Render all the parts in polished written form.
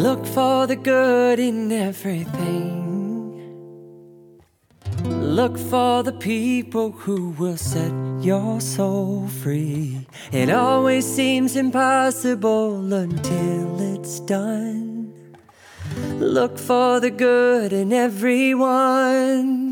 Look for the good in everything. Look for the people who will set your soul free. It always seems impossible until it's done. Look for the good in everyone.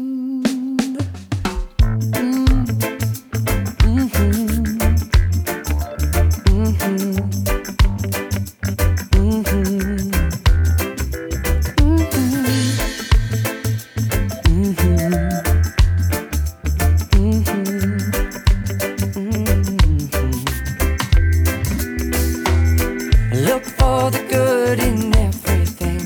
Look for the good in everything.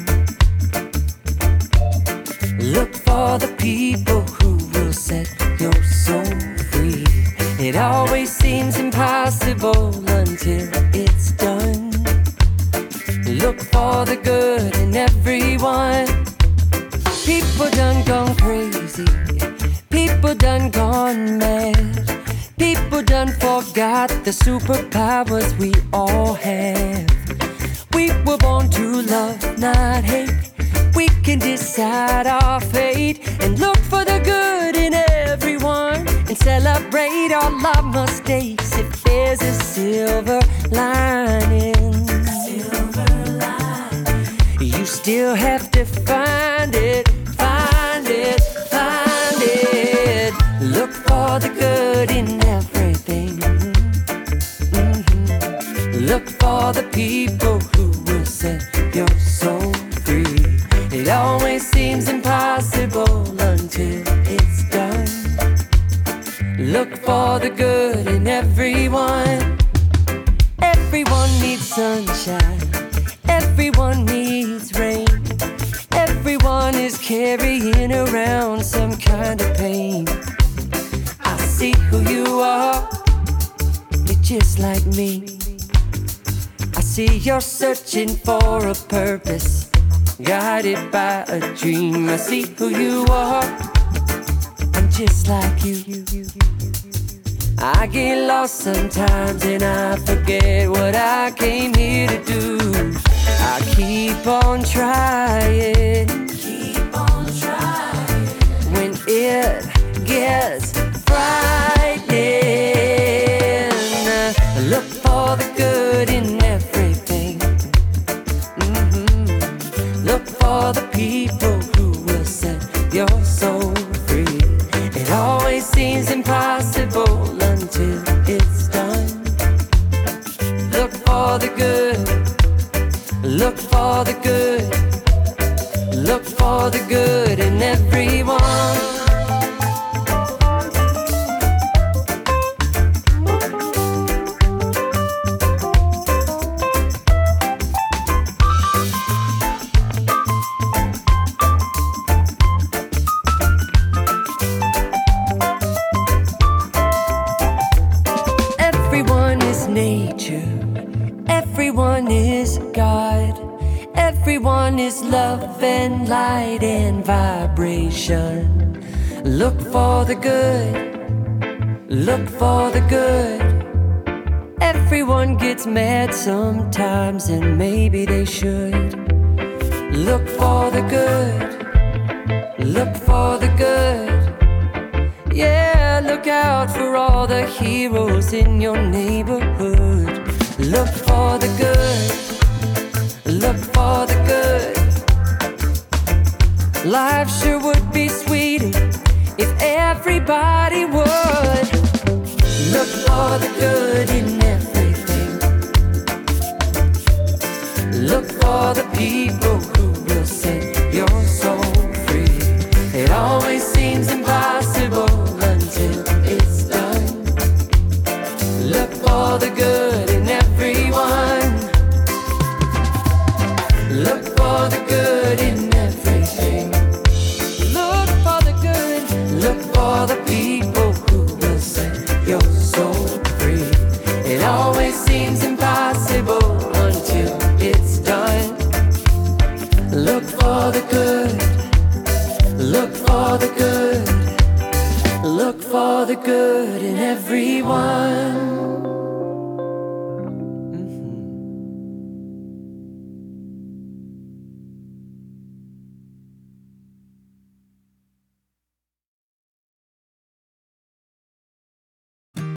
Look for the people who will set your soul free. It always seems impossible until it's done. Look for the good in everyone. People done gone crazy. People done gone mad. People done forgot the superpowers we all have. We were born to love, not hate. We can decide our fate and look for the good in everyone and celebrate all our mistakes if there's a silver lining. You still have to find it, find it, find it. Look for the good in everything. Look for the people who will set your soul free. It always seems impossible until it's done. Look for the good in everyone. Everyone needs sunshine. Everyone needs rain. Everyone is carrying around some kind of pain. I see who you are. You're just like me. I see you're searching for a purpose, guided by a dream. I see who you are. I'm just like you. I get lost sometimes and I forget what I came here to do. I keep on trying, when it gets frightening. Look for the good in everything. Look for the people who will set your soul free. It always seems impossible until it's done. Look for the good. Look for the good. Look for the good in everyone. Everyone is nature. Everyone is God. Everyone is love and light and vibration. Look for the good. Look for the good. Everyone gets mad sometimes and maybe they should. Look for the good. Look for the good. Yeah, look out for all the heroes in your neighborhood. Look for the good. Look for the good. Life sure would be sweeter if everybody would. Look for the good in everything. Look for the people who will set your soul free. It always seems impossible until it's done. Look for the good.